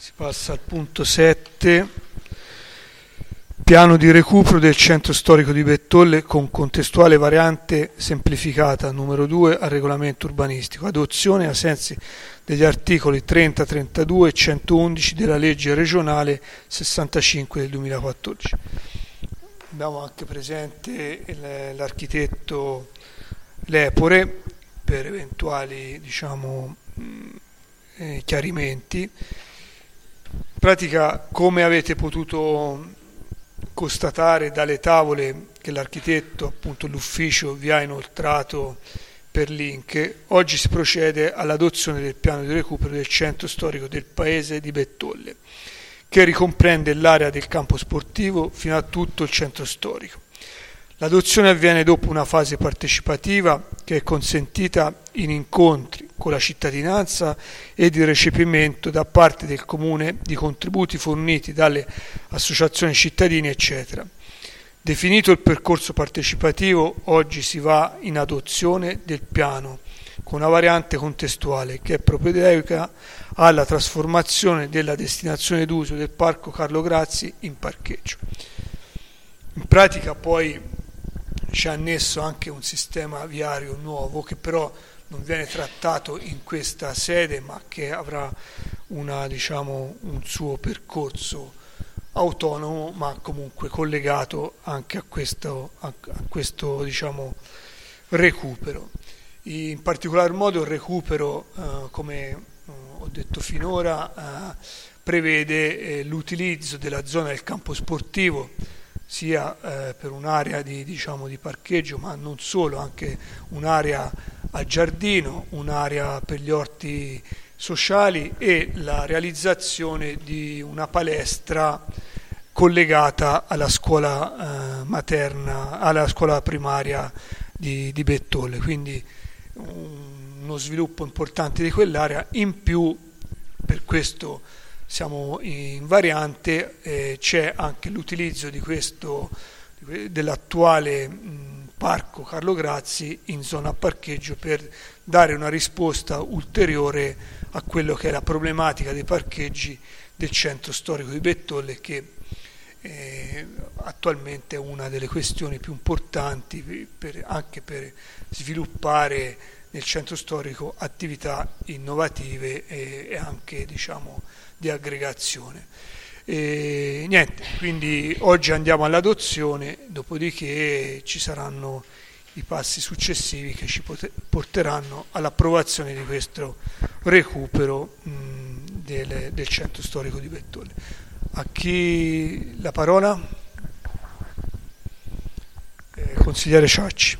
Si passa al punto 7, piano di recupero del centro storico di Bettolle con contestuale variante semplificata numero 2 al regolamento urbanistico, adozione ai sensi degli articoli 30, 32 e 111 della legge regionale 65 del 2014. Abbiamo anche presente l'architetto Lepore per eventuali chiarimenti. In pratica, come avete potuto constatare dalle tavole che l'architetto, appunto l'ufficio, vi ha inoltrato per link, oggi si procede all'adozione del piano di recupero del centro storico del paese di Bettolle, che ricomprende l'area del campo sportivo fino a tutto il centro storico. L'adozione avviene dopo una fase partecipativa che è consentita in incontri con la cittadinanza e di recepimento da parte del Comune di contributi forniti dalle associazioni cittadine, eccetera. Definito il percorso partecipativo, oggi si va in adozione del piano con una variante contestuale che è propedeutica alla trasformazione della destinazione d'uso del Parco Carlo Grazzi in parcheggio. In pratica poi c'è annesso anche un sistema viario nuovo che però non viene trattato in questa sede, ma che avrà un suo percorso autonomo, ma comunque collegato anche a questo recupero. In particolar modo il recupero, come ho detto finora, prevede l'utilizzo della zona del campo sportivo sia per un'area di parcheggio, ma non solo, anche un'area a giardino, un'area per gli orti sociali e la realizzazione di una palestra collegata alla scuola materna, alla scuola primaria di Bettolle, quindi uno sviluppo importante di quell'area. In più, per questo siamo in variante, c'è anche l'utilizzo dell'attuale Parco Carlo Grazzi in zona parcheggio per dare una risposta ulteriore a quello che è la problematica dei parcheggi del centro storico di Bettolle, che attualmente è una delle questioni più importanti anche per sviluppare nel centro storico attività innovative e anche di aggregazione. Quindi oggi andiamo all'adozione, dopodiché ci saranno i passi successivi che ci porteranno all'approvazione di questo recupero del centro storico di Bettolle. A chi la parola? Consigliere Ciacci.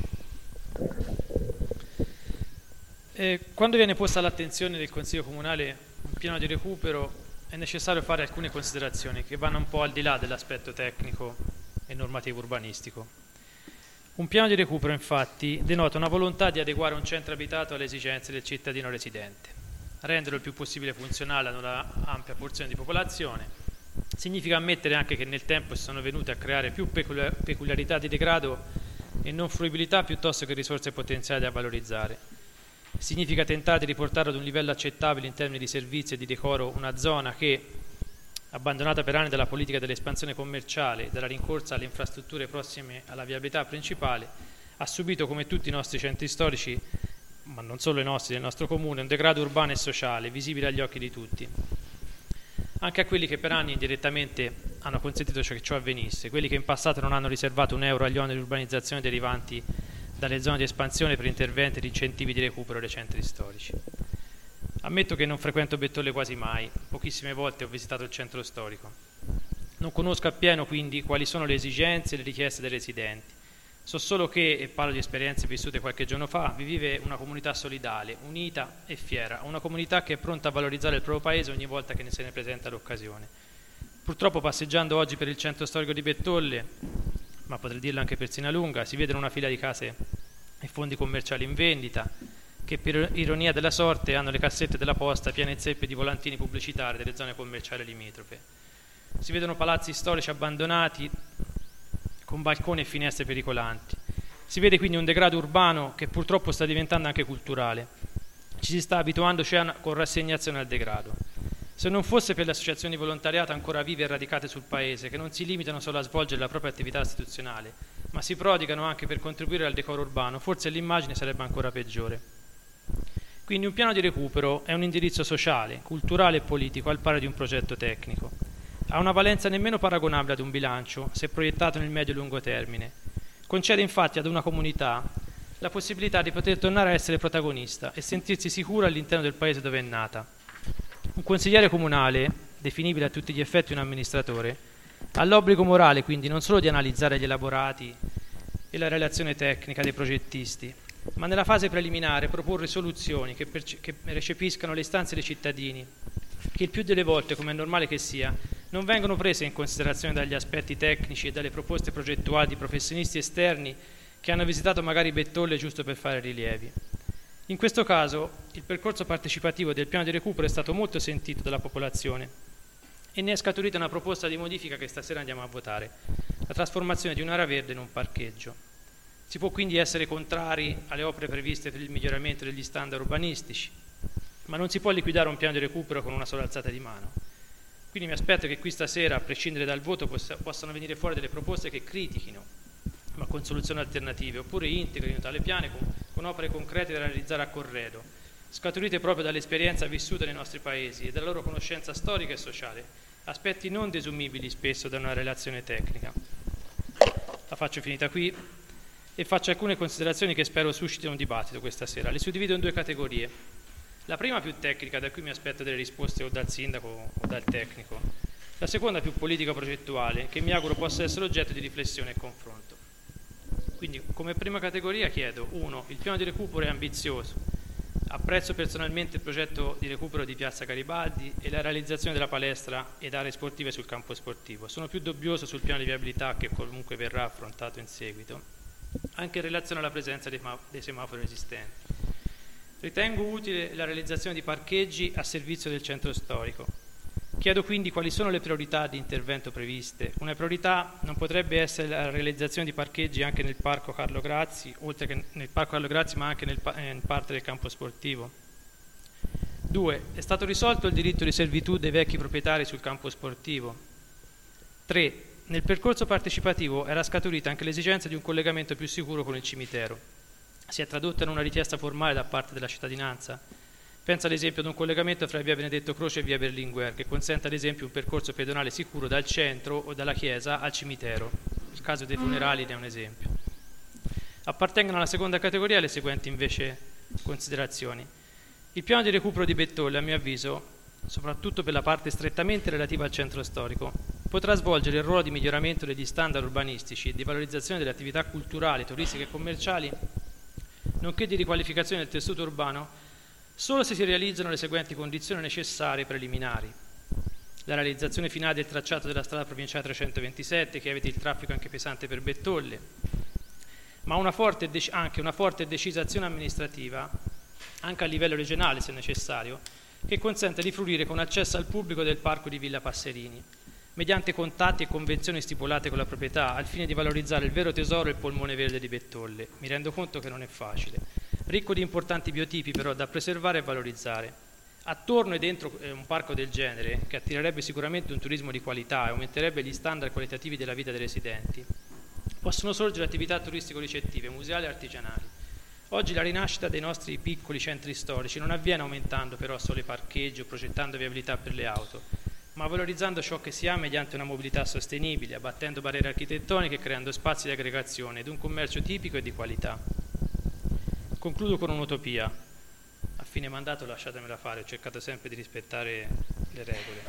Quando viene posta all'attenzione del Consiglio Comunale un piano di recupero, è necessario fare alcune considerazioni che vanno un po' al di là dell'aspetto tecnico e normativo urbanistico. Un piano di recupero, infatti, denota una volontà di adeguare un centro abitato alle esigenze del cittadino residente, renderlo il più possibile funzionale ad una ampia porzione di popolazione. Significa ammettere anche che nel tempo si sono venute a creare più peculiarità di degrado e non fruibilità piuttosto che risorse potenziali da valorizzare. Significa tentare di riportare ad un livello accettabile in termini di servizi e di decoro una zona che, abbandonata per anni dalla politica dell'espansione commerciale e dalla rincorsa alle infrastrutture prossime alla viabilità principale, ha subito, come tutti i nostri centri storici, ma non solo i nostri, del nostro comune, un degrado urbano e sociale visibile agli occhi di tutti. Anche a quelli che per anni indirettamente hanno consentito che ciò avvenisse, quelli che in passato non hanno riservato un euro agli oneri di urbanizzazione derivanti dalle zone di espansione per interventi di incentivi di recupero dei centri storici. Ammetto che non frequento Bettolle quasi mai, pochissime volte ho visitato il centro storico. Non conosco appieno quindi quali sono le esigenze e le richieste dei residenti. So solo che, e parlo di esperienze vissute qualche giorno fa, vi vive una comunità solidale, unita e fiera, una comunità che è pronta a valorizzare il proprio paese ogni volta che se ne presenta l'occasione. Purtroppo passeggiando oggi per il centro storico di Bettolle, ma potrei dirlo anche per Sinalunga, si vedono una fila di case e fondi commerciali in vendita che per ironia della sorte hanno le cassette della posta piene zeppe di volantini pubblicitari delle zone commerciali limitrofe. Si vedono palazzi storici abbandonati con balconi e finestre pericolanti. Si vede quindi un degrado urbano che purtroppo sta diventando anche culturale. Ci si sta abituando con rassegnazione al degrado. Se non fosse per le associazioni di volontariato ancora vive e radicate sul paese, che non si limitano solo a svolgere la propria attività istituzionale, ma si prodigano anche per contribuire al decoro urbano, forse l'immagine sarebbe ancora peggiore. Quindi un piano di recupero è un indirizzo sociale, culturale e politico al pari di un progetto tecnico. Ha una valenza nemmeno paragonabile ad un bilancio, se proiettato nel medio e lungo termine. Concede infatti ad una comunità la possibilità di poter tornare a essere protagonista e sentirsi sicura all'interno del paese dove è nata. Un consigliere comunale, definibile a tutti gli effetti un amministratore, ha l'obbligo morale quindi non solo di analizzare gli elaborati e la relazione tecnica dei progettisti, ma nella fase preliminare proporre soluzioni che recepiscano le istanze dei cittadini, che il più delle volte, come è normale che sia, non vengono prese in considerazione dagli aspetti tecnici e dalle proposte progettuali di professionisti esterni che hanno visitato magari Bettolle giusto per fare rilievi. In questo caso il percorso partecipativo del piano di recupero è stato molto sentito dalla popolazione e ne è scaturita una proposta di modifica che stasera andiamo a votare, la trasformazione di un'area verde in un parcheggio. Si può quindi essere contrari alle opere previste per il miglioramento degli standard urbanistici, ma non si può liquidare un piano di recupero con una sola alzata di mano. Quindi mi aspetto che qui stasera, a prescindere dal voto, possano venire fuori delle proposte che critichino, ma con soluzioni alternative, oppure integrino tale piano con opere concrete da realizzare a corredo, scaturite proprio dall'esperienza vissuta nei nostri paesi e dalla loro conoscenza storica e sociale, aspetti non desumibili spesso da una relazione tecnica. La faccio finita qui e faccio alcune considerazioni che spero suscitino un dibattito questa sera. Le suddivido in due categorie. La prima più tecnica, da cui mi aspetto delle risposte o dal sindaco o dal tecnico. La seconda più politica progettuale, che mi auguro possa essere oggetto di riflessione e confronto. Quindi come prima categoria chiedo: 1. Il piano di recupero è ambizioso. Apprezzo personalmente il progetto di recupero di Piazza Garibaldi e la realizzazione della palestra ed aree sportive sul campo sportivo. Sono più dubbioso sul piano di viabilità, che comunque verrà affrontato in seguito, anche in relazione alla presenza dei semafori esistenti. Ritengo utile la realizzazione di parcheggi a servizio del centro storico. Chiedo quindi quali sono le priorità di intervento previste. Una priorità non potrebbe essere la realizzazione di parcheggi anche nel Parco Carlo Grazzi, oltre che nel Parco Carlo Grazzi, ma anche in parte del campo sportivo. 2. È stato risolto il diritto di servitù dei vecchi proprietari sul campo sportivo. 3. Nel percorso partecipativo era scaturita anche l'esigenza di un collegamento più sicuro con il cimitero. Si è tradotta in una richiesta formale da parte della cittadinanza. Penso ad esempio ad un collegamento fra via Benedetto Croce e via Berlinguer, che consente ad esempio un percorso pedonale sicuro dal centro o dalla chiesa al cimitero. Il caso dei funerali ne è un esempio. Appartengono alla seconda categoria le seguenti invece considerazioni. Il piano di recupero di Bettolle, a mio avviso, soprattutto per la parte strettamente relativa al centro storico, potrà svolgere il ruolo di miglioramento degli standard urbanistici e di valorizzazione delle attività culturali, turistiche e commerciali, nonché di riqualificazione del tessuto urbano, solo se si realizzano le seguenti condizioni necessarie preliminari: la realizzazione finale del tracciato della strada provinciale 327, che eviti il traffico anche pesante per Bettolle, ma anche una forte e decisa azione amministrativa, anche a livello regionale se necessario, che consente di fruire con accesso al pubblico del parco di Villa Passerini, mediante contatti e convenzioni stipulate con la proprietà, al fine di valorizzare il vero tesoro e il polmone verde di Bettolle. Mi rendo conto che non è facile. Ricco di importanti biotipi però da preservare e valorizzare. Attorno e dentro un parco del genere, che attirerebbe sicuramente un turismo di qualità e aumenterebbe gli standard qualitativi della vita dei residenti, possono sorgere attività turistico-ricettive, museali e artigianali. Oggi la rinascita dei nostri piccoli centri storici non avviene aumentando però solo i parcheggi o progettando viabilità per le auto, ma valorizzando ciò che si ha mediante una mobilità sostenibile, abbattendo barriere architettoniche e creando spazi di aggregazione ed un commercio tipico e di qualità. Concludo con un'utopia. A fine mandato lasciatemela fare, ho cercato sempre di rispettare le regole.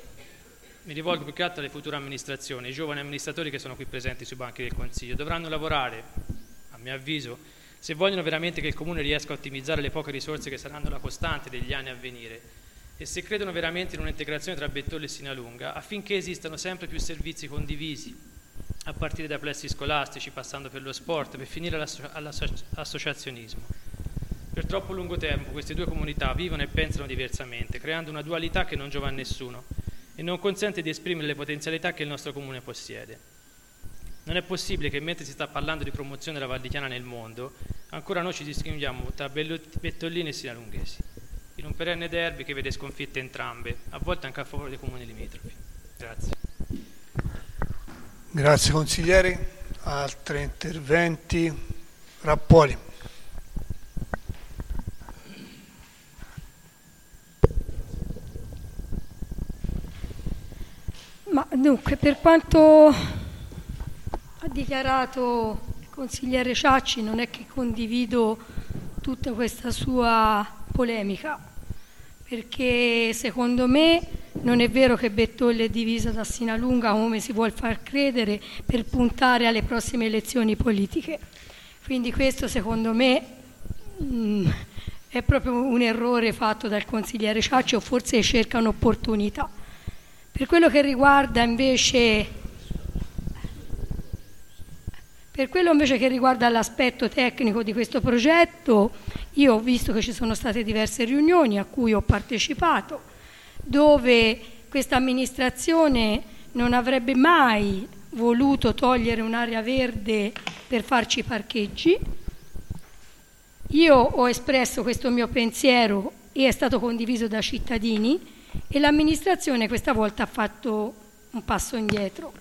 Mi rivolgo più che altro alle future amministrazioni, ai giovani amministratori che sono qui presenti sui banchi del Consiglio. Dovranno lavorare, a mio avviso, se vogliono veramente che il Comune riesca a ottimizzare le poche risorse che saranno la costante degli anni a venire, e se credono veramente in un'integrazione tra Bettolle e Sinalunga, affinché esistano sempre più servizi condivisi, a partire da plessi scolastici, passando per lo sport, per finire all'associazionismo. Per troppo lungo tempo queste due comunità vivono e pensano diversamente, creando una dualità che non giova a nessuno e non consente di esprimere le potenzialità che il nostro comune possiede. Non è possibile che mentre si sta parlando di promozione della Val di Chiana nel mondo, ancora noi ci distinguiamo tra bettollini e sinalunghesi. In un perenne derby che vede sconfitte entrambe, a volte anche a favore dei comuni limitrofi. Grazie. Grazie consigliere. Altri interventi? Rappoli. Ma dunque, per quanto ha dichiarato il consigliere Ciacci, non è che condivido tutta questa sua polemica, perché secondo me non è vero che Bettolle è divisa da Sinalunga come si vuol far credere per puntare alle prossime elezioni politiche. Quindi questo secondo me è proprio un errore fatto dal consigliere Ciacci, o forse cerca un'opportunità. Per quello che riguarda invece che riguarda l'aspetto tecnico di questo progetto, io ho visto che ci sono state diverse riunioni a cui ho partecipato, dove questa amministrazione non avrebbe mai voluto togliere un'area verde per farci parcheggi. Io ho espresso questo mio pensiero e è stato condiviso da cittadini, e l'amministrazione questa volta ha fatto un passo indietro.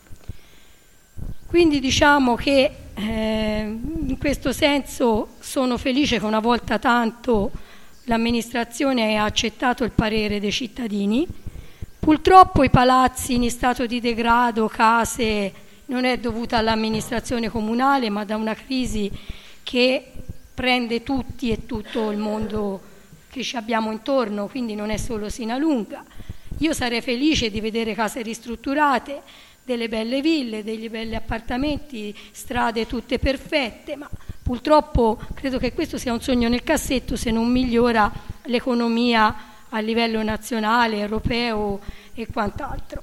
Quindi diciamo che in questo senso sono felice che una volta tanto l'amministrazione ha accettato il parere dei cittadini. Purtroppo i palazzi in stato di degrado, case, non è dovuta all'amministrazione comunale, ma da una crisi che prende tutti e tutto il mondo che ci abbiamo intorno, quindi non è solo Sinalunga. Io sarei felice di vedere case ristrutturate, delle belle ville, degli belli appartamenti, strade tutte perfette, ma purtroppo credo che questo sia un sogno nel cassetto se non migliora l'economia a livello nazionale, europeo e quant'altro.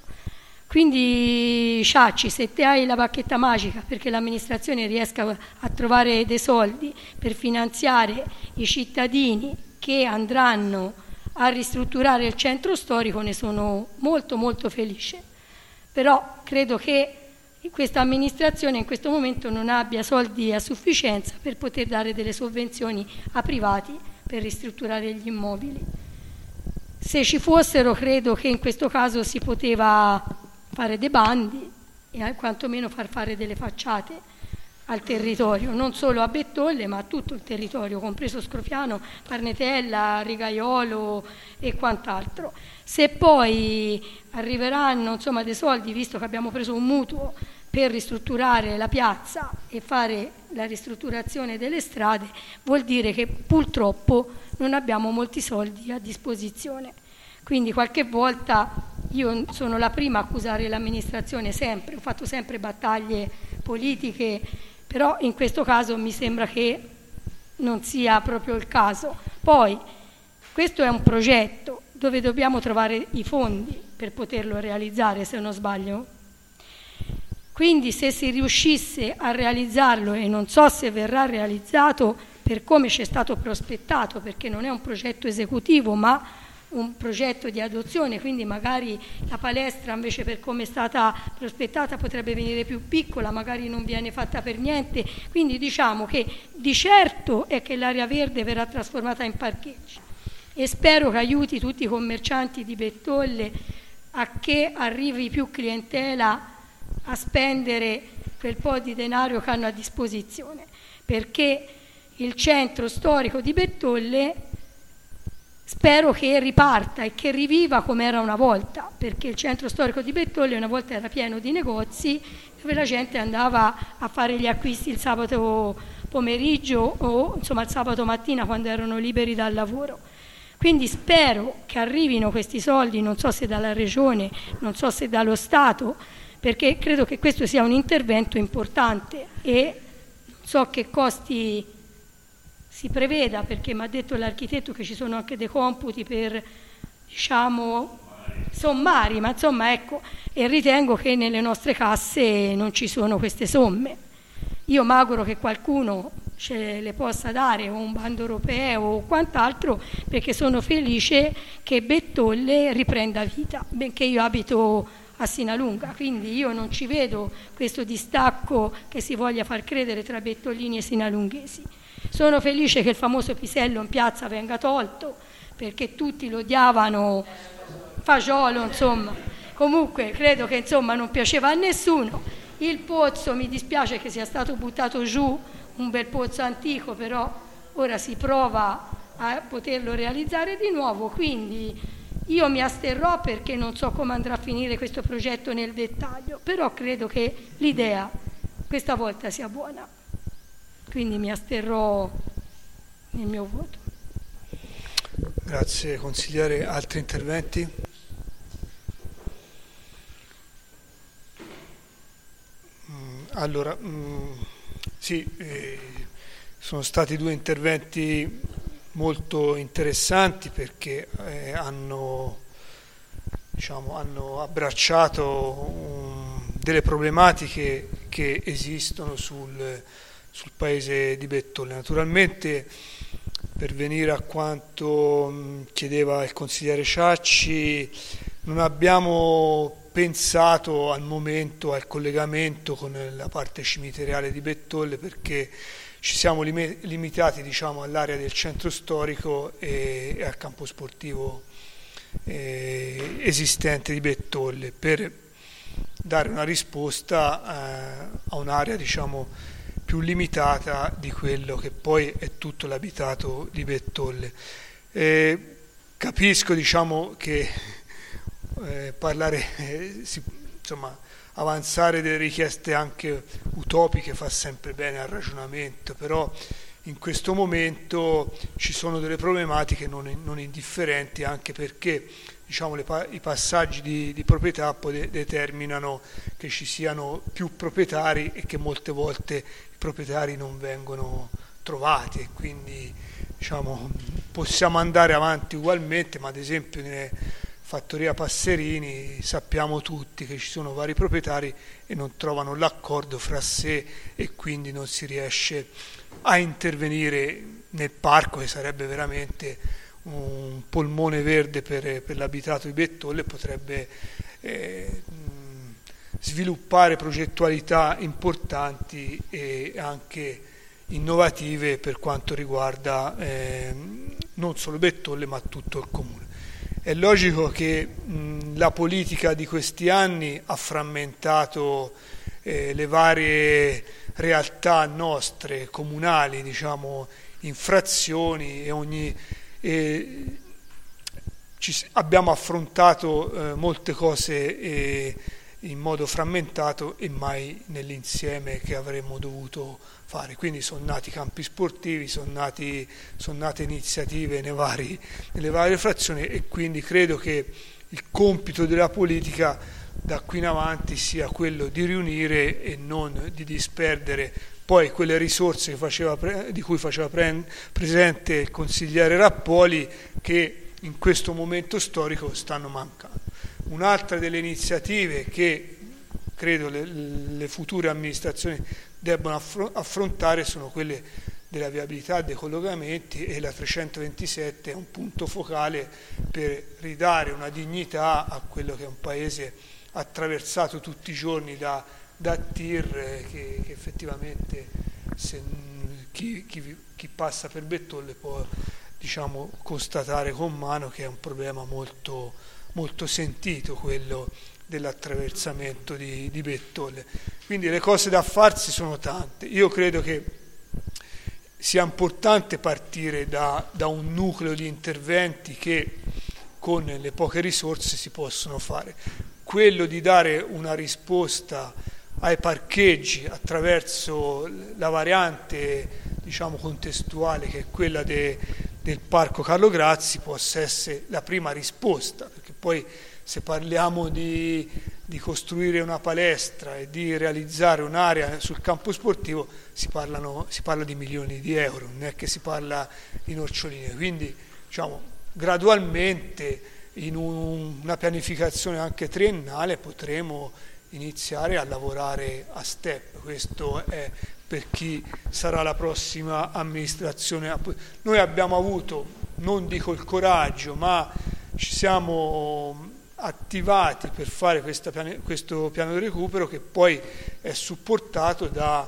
Quindi Ciacci, se te hai la bacchetta magica perché l'amministrazione riesca a trovare dei soldi per finanziare i cittadini che andranno a ristrutturare il centro storico, ne sono molto molto felice. Però credo che questa amministrazione in questo momento non abbia soldi a sufficienza per poter dare delle sovvenzioni a privati per ristrutturare gli immobili. Se ci fossero, credo che in questo caso si poteva fare dei bandi e quantomeno far fare delle facciate al territorio, non solo a Bettolle ma a tutto il territorio, compreso Scrofiano, Parnetella, Rigaiolo e quant'altro. Se poi arriveranno insomma dei soldi, visto che abbiamo preso un mutuo per ristrutturare la piazza e fare la ristrutturazione delle strade, vuol dire che purtroppo non abbiamo molti soldi a disposizione. Quindi qualche volta io sono la prima a accusare l'amministrazione, sempre, ho fatto sempre battaglie politiche, però in questo caso mi sembra che non sia proprio il caso. Poi questo è un progetto dove dobbiamo trovare i fondi per poterlo realizzare, se non sbaglio. Quindi se si riuscisse a realizzarlo, e non so se verrà realizzato per come ci è stato prospettato, perché non è un progetto esecutivo ma un progetto di adozione, quindi magari la palestra invece per come è stata prospettata potrebbe venire più piccola, magari non viene fatta per niente, quindi diciamo che di certo è che l'area verde verrà trasformata in parcheggi e spero che aiuti tutti i commercianti di Bettolle a che arrivi più clientela a spendere quel po' di denaro che hanno a disposizione, perché il centro storico di Bettolle spero che riparta e che riviva come era una volta, perché il centro storico di Bettolle una volta era pieno di negozi dove la gente andava a fare gli acquisti il sabato pomeriggio o insomma il sabato mattina quando erano liberi dal lavoro. Quindi spero che arrivino questi soldi, non so se dalla Regione, non so se dallo Stato, perché credo che questo sia un intervento importante e non so che costi si preveda, perché mi ha detto l'architetto che ci sono anche dei computi per, diciamo, sommari, ma insomma ecco, e ritengo che nelle nostre casse non ci sono queste somme. Io mi auguro che qualcuno ce le possa dare, o un bando europeo o quant'altro, perché sono felice che Bettolle riprenda vita, benché io abito a Sinalunga, quindi io non ci vedo questo distacco che si voglia far credere tra bettollini e sinalunghesi. Sono felice che il famoso pisello in piazza venga tolto, perché tutti lo odiavano, fagiolo, insomma. Comunque credo che insomma non piaceva a nessuno. Il pozzo, mi dispiace che sia stato buttato giù, un bel pozzo antico, però ora si prova a poterlo realizzare di nuovo, quindi io mi asterrò perché non so come andrà a finire questo progetto nel dettaglio, però credo che l'idea questa volta sia buona, quindi mi asterrò nel mio voto. Grazie consigliere. Altri interventi? Allora, sì, sono stati 2 interventi molto interessanti perché hanno abbracciato delle problematiche che esistono sul paese di Bettolle. Naturalmente, per venire a quanto chiedeva il consigliere Ciacci, non abbiamo pensato al momento al collegamento con la parte cimiteriale di Bettolle perché ci siamo limitati all'area del centro storico e al campo sportivo esistente di Bettolle per dare una risposta a un'area più limitata di quello che poi è tutto l'abitato di Bettolle. Capisco che avanzare delle richieste anche utopiche fa sempre bene al ragionamento, però in questo momento ci sono delle problematiche non indifferenti, anche perché i passaggi di proprietà poi determinano che ci siano più proprietari e che molte volte i proprietari non vengono trovati e quindi possiamo andare avanti ugualmente, ma ad esempio nelle Fattoria Passerini sappiamo tutti che ci sono vari proprietari e non trovano l'accordo fra sé e quindi non si riesce a intervenire nel parco, che sarebbe veramente un polmone verde per l'abitato di Bettolle, potrebbe sviluppare progettualità importanti e anche innovative per quanto riguarda non solo Bettolle ma tutto il comune. È logico che la politica di questi anni ha frammentato le varie realtà nostre, comunali, in frazioni abbiamo affrontato molte cose in modo frammentato e mai nell'insieme che avremmo dovuto fare. Quindi sono nati campi sportivi, sono nate iniziative nelle varie frazioni e quindi credo che il compito della politica da qui in avanti sia quello di riunire e non di disperdere poi quelle risorse di cui faceva presente il consigliere Rappoli, che in questo momento storico stanno mancando. Un'altra delle iniziative che credo le future amministrazioni debbono affrontare sono quelle della viabilità, dei collocamenti, e la 327 è un punto focale per ridare una dignità a quello che è un paese attraversato tutti i giorni da tir che effettivamente chi passa per Bettolle può constatare con mano che è un problema molto, molto sentito quello dell'attraversamento di Bettolle. Quindi le cose da farsi sono tante. Io credo che sia importante partire da un nucleo di interventi che con le poche risorse si possono fare. Quello di dare una risposta ai parcheggi attraverso la variante contestuale che è quella del Parco Carlo Grazzi possa essere la prima risposta, perché poi se parliamo di costruire una palestra e di realizzare un'area sul campo sportivo si parla di milioni di euro, non è che si parla di noccioline, quindi gradualmente in una pianificazione anche triennale potremo iniziare a lavorare a step. Questo è per chi sarà la prossima amministrazione. Noi abbiamo avuto, non dico il coraggio, ma ci siamo attivati per fare questo piano di recupero, che poi è supportato da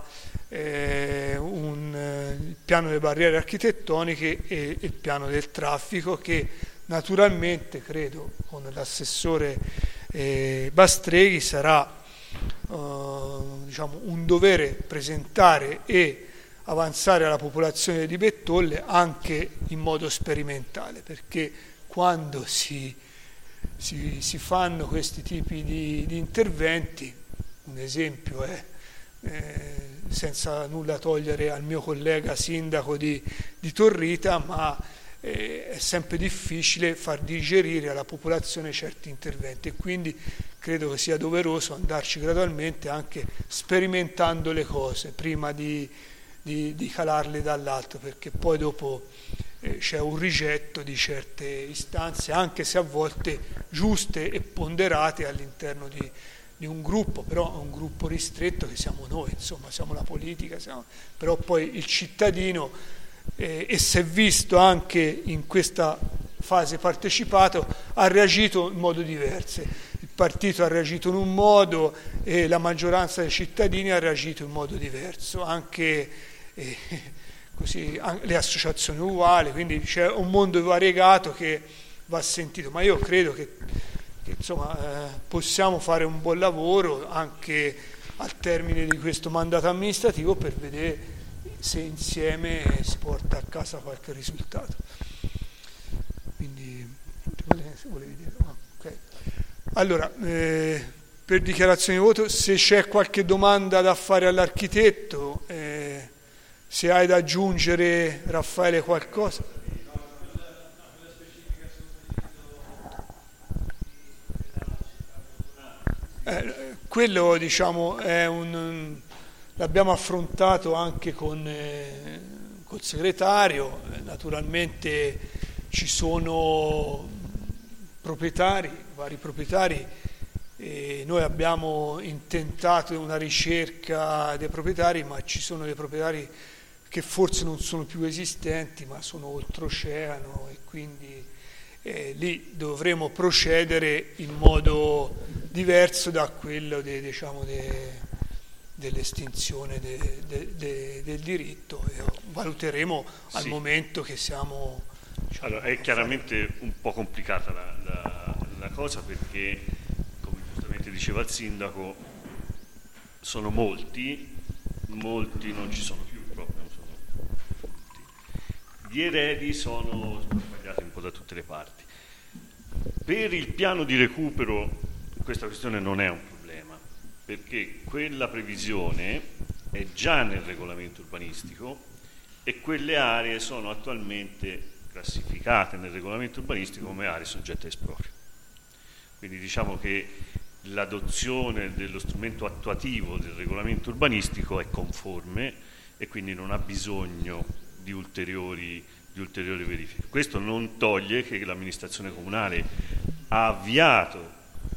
il piano delle barriere architettoniche e il piano del traffico, che naturalmente credo con l'assessore Bastreghi sarà diciamo un dovere presentare e avanzare alla popolazione di Bettolle anche in modo sperimentale, perché quando si fanno questi tipi di interventi, un esempio è, senza nulla togliere al mio collega sindaco di Torrita, ma è sempre difficile far digerire alla popolazione certi interventi, e quindi credo che sia doveroso andarci gradualmente, anche sperimentando le cose prima di calarle dall'alto, perché poi dopo c'è un rigetto di certe istanze, anche se a volte giuste e ponderate all'interno di un gruppo, però è un gruppo ristretto che siamo noi, insomma, siamo la politica, però poi il cittadino, e si è visto anche in questa fase partecipato, ha reagito in modo diverso. Il partito ha reagito in un modo e la maggioranza dei cittadini ha reagito in modo diverso, anche così, le associazioni uguali, quindi c'è un mondo variegato che va sentito, ma io credo che insomma, possiamo fare un buon lavoro anche al termine di questo mandato amministrativo per vedere se insieme si porta a casa qualche risultato. Quindi se volevi dire, okay. Allora, per dichiarazione di voto, se c'è qualche domanda da fare all'architetto, se hai da aggiungere, Raffaele, qualcosa. Quello, diciamo, è l'abbiamo affrontato anche col segretario. Naturalmente ci sono vari proprietari, e noi abbiamo intentato una ricerca dei proprietari, ma ci sono dei proprietari che forse non sono più esistenti, ma sono oltreoceano, e quindi lì dovremo procedere in modo diverso da quello dell'estinzione del diritto, e valuteremo al momento che siamo. Allora, è chiaramente un po' complicata la cosa, perché, come giustamente diceva il sindaco, sono molti non ci sono più proprio, non sono tutti. Gli eredi sono sbagliati un po' da tutte le parti. Per il piano di recupero questa questione non è un problema, perché quella previsione è già nel regolamento urbanistico e quelle aree sono attualmente classificate nel regolamento urbanistico come aree soggette a esproprio. Quindi diciamo che l'adozione dello strumento attuativo del regolamento urbanistico è conforme e quindi non ha bisogno di ulteriori verifiche. Questo non toglie che l'amministrazione comunale ha avviato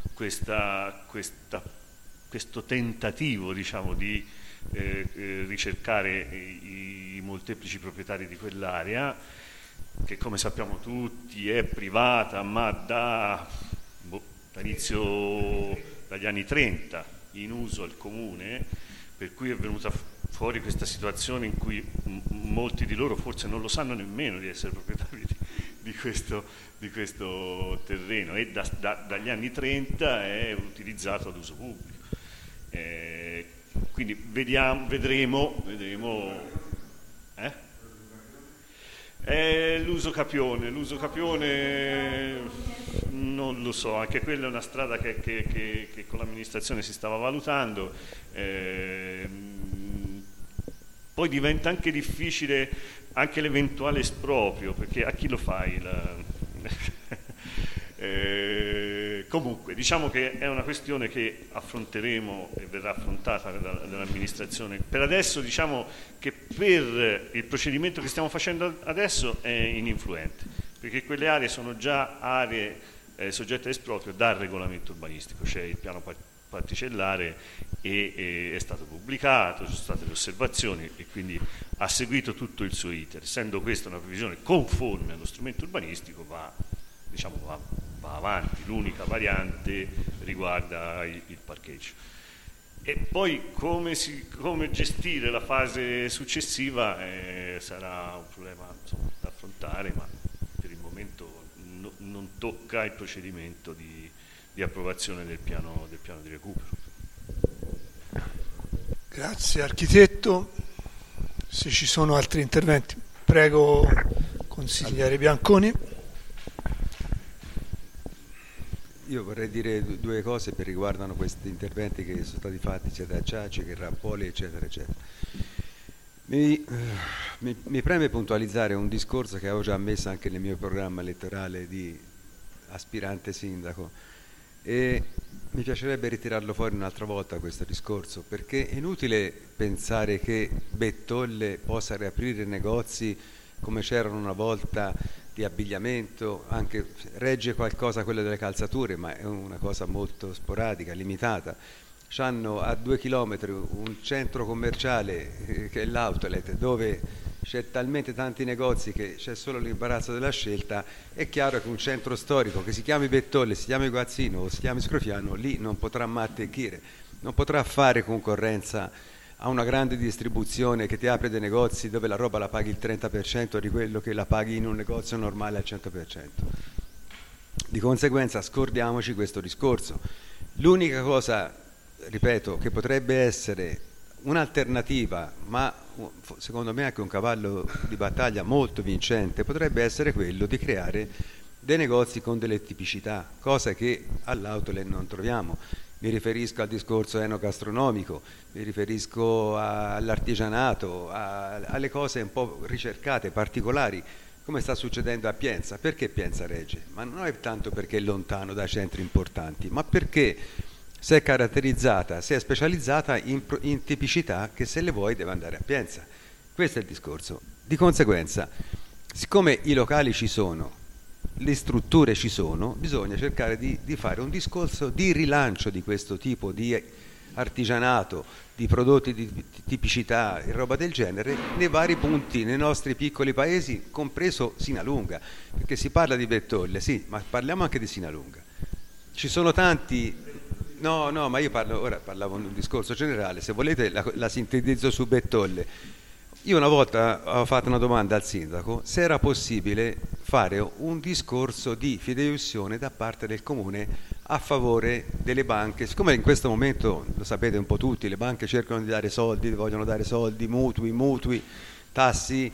questo tentativo, diciamo, di ricercare i molteplici proprietari di quell'area, che come sappiamo tutti è privata, ma dagli anni 30 in uso al comune, per cui è venuta fuori questa situazione in cui molti di loro forse non lo sanno nemmeno di essere proprietari di questo terreno, e dagli anni 30 è utilizzato ad uso pubblico. Quindi vedremo l'uso capione non lo so, anche quella è una strada che con l'amministrazione si stava valutando. Poi diventa anche difficile anche l'eventuale esproprio, perché a chi lo fai? Comunque diciamo che è una questione che affronteremo e verrà affrontata dall'amministrazione. Per adesso diciamo che per il procedimento che stiamo facendo adesso è ininfluente, perché quelle aree sono già aree soggette a esproprio dal regolamento urbanistico, c'è il piano particellare e è stato pubblicato, ci sono state le osservazioni e quindi ha seguito tutto il suo iter. Essendo questa una previsione conforme allo strumento urbanistico va avanti. L'unica variante riguarda il parcheggio. E poi come gestire la fase successiva sarà un problema da affrontare, ma per il momento non tocca il procedimento di approvazione del piano di recupero. Grazie architetto. Se ci sono altri interventi, prego consigliere Bianconi. Io vorrei dire due cose per riguardano questi interventi che sono stati fatti sia da Ciacci che Rampoli, eccetera, eccetera. Mi preme puntualizzare un discorso che avevo già messo anche nel mio programma elettorale di aspirante sindaco, e mi piacerebbe ritirarlo fuori un'altra volta questo discorso, perché è inutile pensare che Bettolle possa riaprire negozi come c'erano una volta di abbigliamento, anche regge qualcosa quello delle calzature, ma è una cosa molto sporadica, limitata. C'hanno a 2 chilometri un centro commerciale che è l'outlet, dove c'è talmente tanti negozi che c'è solo l'imbarazzo della scelta. È chiaro che un centro storico che si chiami Bettolle, si chiami Guazzino o si chiami Scrofiano, lì non potrà mai attecchire, non potrà fare concorrenza a una grande distribuzione che ti apre dei negozi dove la roba la paghi il 30% di quello che la paghi in un negozio normale al 100%. Di conseguenza scordiamoci questo discorso. L'unica cosa, ripeto, che potrebbe essere un'alternativa, ma secondo me anche un cavallo di battaglia molto vincente, potrebbe essere quello di creare dei negozi con delle tipicità, cosa che all'outlet non troviamo. Mi riferisco al discorso enogastronomico, mi riferisco all'artigianato, alle cose un po' ricercate, particolari, come sta succedendo a Pienza. Perché Pienza regge? Ma non è tanto perché è lontano dai centri importanti, ma perché si è caratterizzata, si è specializzata in tipicità che se le vuoi deve andare a Pienza. Questo è il discorso. Di conseguenza, siccome i locali ci sono, le strutture ci sono, bisogna cercare di fare un discorso di rilancio di questo tipo di artigianato, di prodotti di tipicità e roba del genere nei vari punti, nei nostri piccoli paesi, compreso Sinalunga, perché si parla di Bettolle, sì, ma parliamo anche di Sinalunga. Ci sono tanti... No, ma io parlavo in un discorso generale, se volete la sintetizzo su Bettolle. Io una volta ho fatto una domanda al sindaco se era possibile fare un discorso di fideiussione da parte del comune a favore delle banche. Siccome in questo momento, lo sapete un po' tutti, le banche cercano di dare soldi, vogliono dare soldi, mutui, tassi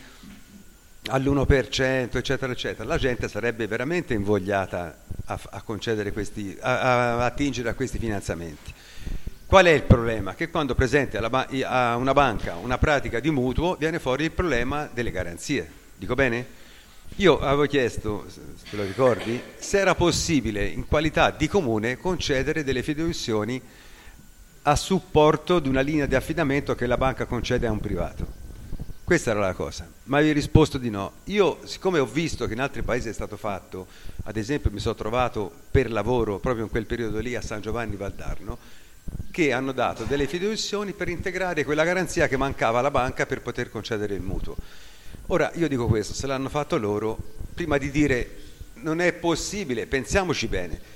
all'1%, eccetera, eccetera, la gente sarebbe veramente invogliata a concedere a attingere a questi finanziamenti. Qual è il problema? Che quando presenti a una banca una pratica di mutuo viene fuori il problema delle garanzie. Dico bene? Io avevo chiesto, se te lo ricordi, se era possibile in qualità di comune concedere delle fideiussioni a supporto di una linea di affidamento che la banca concede a un privato. Questa era la cosa, ma avevi risposto di no. Io, siccome ho visto che in altri paesi è stato fatto, ad esempio mi sono trovato per lavoro proprio in quel periodo lì a San Giovanni Valdarno, che hanno dato delle fideiussioni per integrare quella garanzia che mancava alla banca per poter concedere il mutuo. Ora io dico questo, se l'hanno fatto loro, prima di dire non è possibile, pensiamoci bene.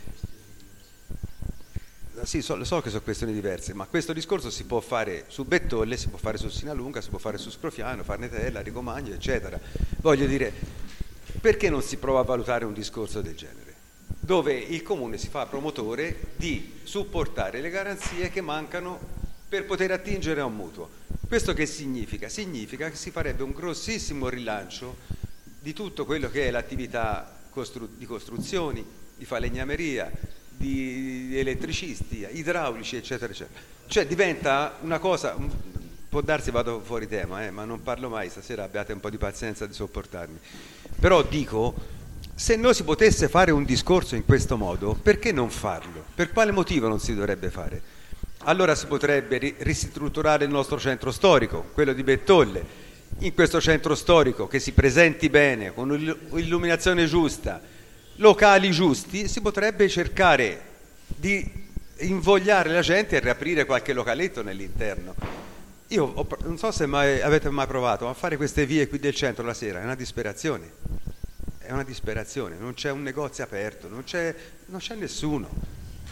Sì, so che sono questioni diverse, ma questo discorso si può fare su Bettolle, si può fare su Sinalunga, si può fare su Scrofiano, Farnetella, Ricomagno, eccetera. Voglio dire, perché non si prova a valutare un discorso del genere? Dove il comune si fa promotore di supportare le garanzie che mancano per poter attingere a un mutuo. Questo che significa? Significa che si farebbe un grossissimo rilancio di tutto quello che è l'attività di costruzioni, di falegnameria, di elettricisti, idraulici, eccetera, eccetera. Cioè diventa una cosa, può darsi vado fuori tema, ma non parlo mai, stasera abbiate un po' di pazienza di sopportarmi. Però dico, se non si potesse fare un discorso in questo modo, perché non farlo? Per quale motivo non si dovrebbe fare? Allora si potrebbe ristrutturare il nostro centro storico, quello di Bettolle. In questo centro storico che si presenti bene, con un'illuminazione giusta, locali giusti, si potrebbe cercare di invogliare la gente a riaprire qualche localetto nell'interno. Io non so se avete mai provato a fare queste vie qui del centro la sera, è una disperazione. È una disperazione, non c'è un negozio aperto, non c'è nessuno.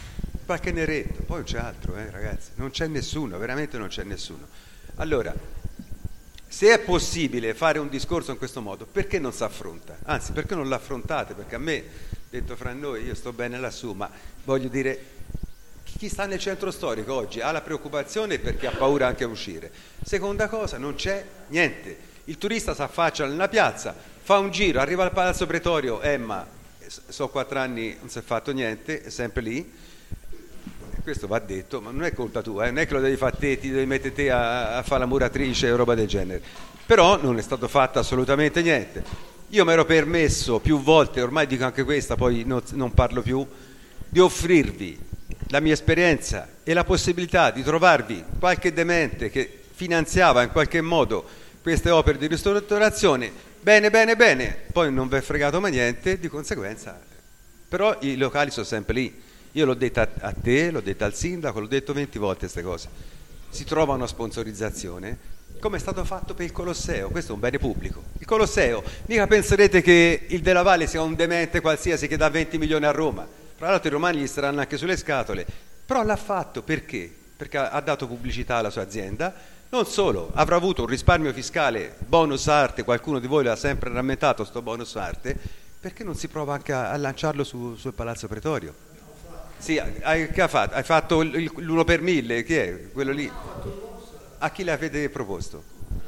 qualche neretto, poi non c'è altro, ragazzi, non c'è nessuno, veramente non c'è nessuno. Allora, se è possibile fare un discorso in questo modo, perché non si affronta? Anzi, perché non l'affrontate? Perché a me, detto fra noi, io sto bene lassù, ma voglio dire, chi sta nel centro storico oggi ha la preoccupazione perché ha paura anche a uscire. Seconda cosa, non c'è niente. Il turista si affaccia nella piazza, fa un giro, arriva al Palazzo Pretorio, ma so 4 anni non si è fatto niente, è sempre lì. Questo va detto, ma non è colpa tua, non è che lo devi fare te, ti devi mettere te a fare la muratrice o roba del genere. Però non è stato fatto assolutamente niente. Io mi ero permesso più volte, ormai dico anche questa, poi non parlo più, di offrirvi la mia esperienza e la possibilità di trovarvi qualche demente che finanziava in qualche modo queste opere di ristrutturazione. Bene, poi non vi è fregato mai niente, di conseguenza. Però i locali sono sempre lì. Io l'ho detto a te, l'ho detto al sindaco, l'ho detto 20 volte queste cose. Si trova una sponsorizzazione, come è stato fatto per il Colosseo. Questo è un bene pubblico. Il Colosseo, mica penserete che il Della Valle sia un demente qualsiasi che dà 20 milioni a Roma. Tra l'altro i romani gli staranno anche sulle scatole. Però l'ha fatto perché? Perché ha dato pubblicità alla sua azienda. Non solo, avrà avuto un risparmio fiscale, bonus arte, qualcuno di voi l'ha sempre rammentato sto bonus arte, perché non si prova anche a lanciarlo sul Palazzo Pretorio? Sì, che ha fatto? Hai fatto l'1 per 1000, chi è? Quello lì? A chi l'avete proposto?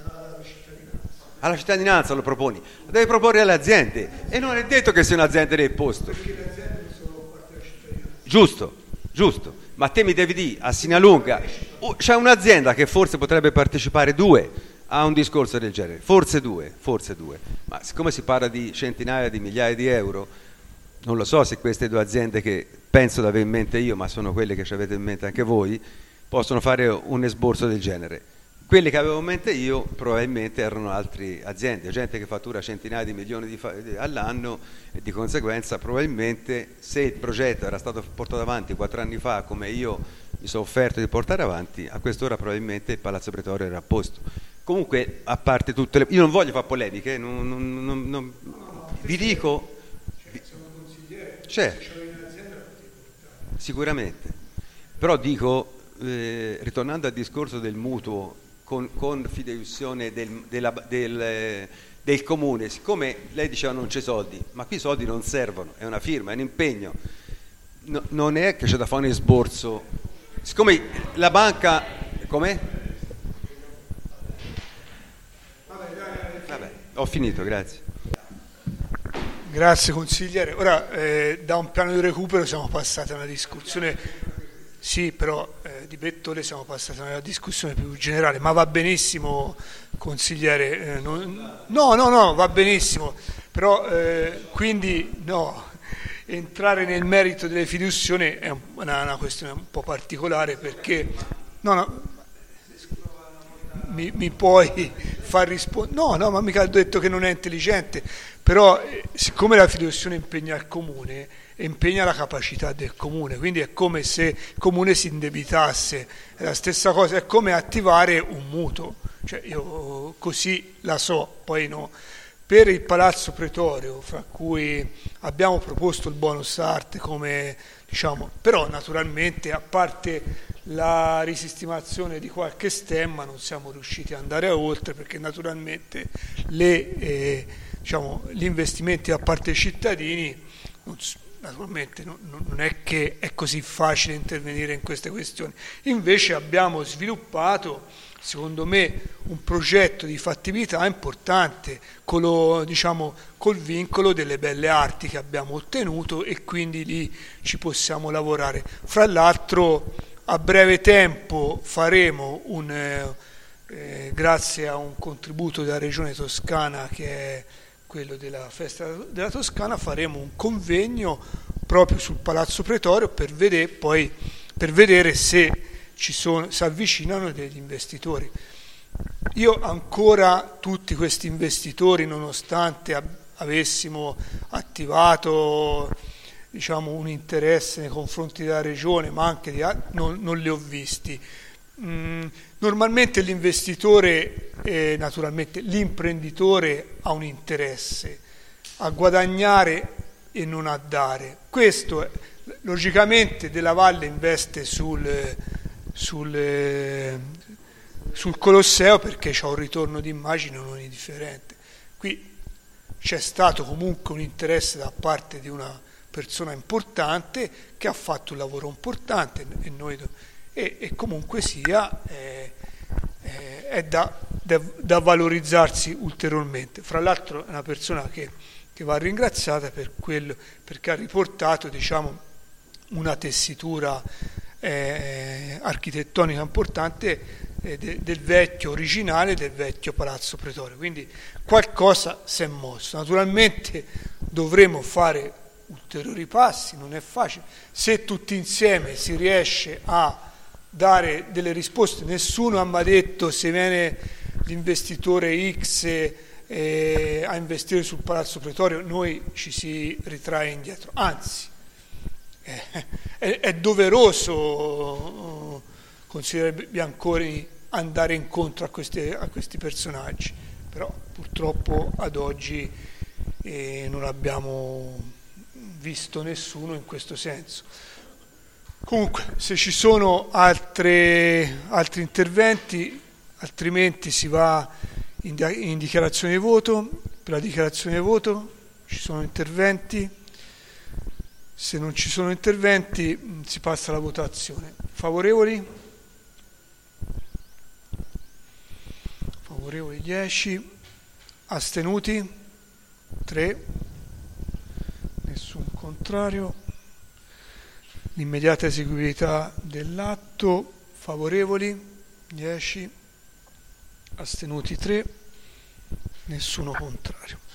Alla cittadinanza lo proponi. Lo devi proporre alle aziende e non è detto che sia un'azienda del posto. Perché le aziende non sono parte della cittadinanza. Giusto. Ma te mi devi dire, a Sinalunga, c'è un'azienda che forse potrebbe partecipare 2 a un discorso del genere, forse due. Ma siccome si parla di centinaia di migliaia di euro, non lo so se queste 2 aziende che penso di avere in mente io, ma sono quelle che ci avete in mente anche voi, possono fare un esborso del genere. Quelle che avevo in mente io probabilmente erano altre aziende, gente che fattura centinaia di milioni all'anno e di conseguenza probabilmente se il progetto era stato portato avanti 4 anni fa come io mi sono offerto di portare avanti, a quest'ora probabilmente il Palazzo Pretorio era a posto. Comunque, a parte tutte le... Io non voglio fare polemiche, vi dico... C'è, sicuramente. Però dico, ritornando al discorso del mutuo con fideiussione del comune, siccome lei diceva non c'è soldi, ma qui i soldi non servono, è una firma, è un impegno, non è che c'è da fare un esborso, siccome la banca, com'è? Vabbè, ho finito, grazie. Grazie consigliere. Ora da un piano di recupero siamo passati a una discussione, sì, però di Bettole siamo passati a una discussione più generale, ma va benissimo consigliere, no, va benissimo, però quindi no, entrare nel merito delle fiduzioni è una questione un po' particolare perché mi puoi far rispondere? No, ma mica ho detto che non è intelligente, però siccome la fiduzione impegna il comune, impegna la capacità del comune, quindi è come se il comune si indebitasse, è la stessa cosa, è come attivare un mutuo, cioè io così la so, poi no. Per il Palazzo Pretorio, fra cui abbiamo proposto il bonus arte come, diciamo, però naturalmente a parte la risistimazione di qualche stemma non siamo riusciti ad andare oltre perché naturalmente gli investimenti da parte dei cittadini naturalmente non è che è così facile intervenire in queste questioni. Invece abbiamo sviluppato, secondo me, un progetto di fattibilità importante col vincolo delle belle arti che abbiamo ottenuto e quindi lì ci possiamo lavorare. Fra l'altro a breve tempo faremo grazie a un contributo della Regione Toscana che è quello della Festa della Toscana, faremo un convegno proprio sul Palazzo Pretorio per vedere se si avvicinano degli investitori. Io ancora tutti questi investitori, nonostante avessimo attivato un interesse nei confronti della regione, ma anche di altri, non li ho visti. Normalmente l'investitore, naturalmente l'imprenditore ha un interesse a guadagnare e non a dare. Questo logicamente Della Valle investe sul Colosseo perché c'ha un ritorno di immagine non indifferente. Qui c'è stato comunque un interesse da parte di una persona importante che ha fatto un lavoro importante e comunque sia è da valorizzarsi ulteriormente. Fra l'altro è una persona che va ringraziata per quello, perché ha riportato, diciamo, una tessitura architettonica importante del vecchio originale, del vecchio Palazzo Pretorio, quindi qualcosa si è mosso. Naturalmente dovremo fare ulteriori passi, non è facile. Se tutti insieme si riesce a dare delle risposte, nessuno ha mai detto se viene l'investitore X a investire sul Palazzo Pretorio noi ci si ritrae indietro, anzi è doveroso consigliere Bianconi andare incontro a questi personaggi, però purtroppo ad oggi non abbiamo visto nessuno in questo senso. Comunque, se ci sono altri interventi, altrimenti si va in dichiarazione di voto. Per la dichiarazione di voto ci sono interventi? Se non ci sono interventi si passa alla votazione. Favorevoli? Favorevoli 10. Astenuti? 3. Nessun contrario. L'immediata eseguibilità dell'atto. Favorevoli 10. Astenuti 3. Nessuno contrario.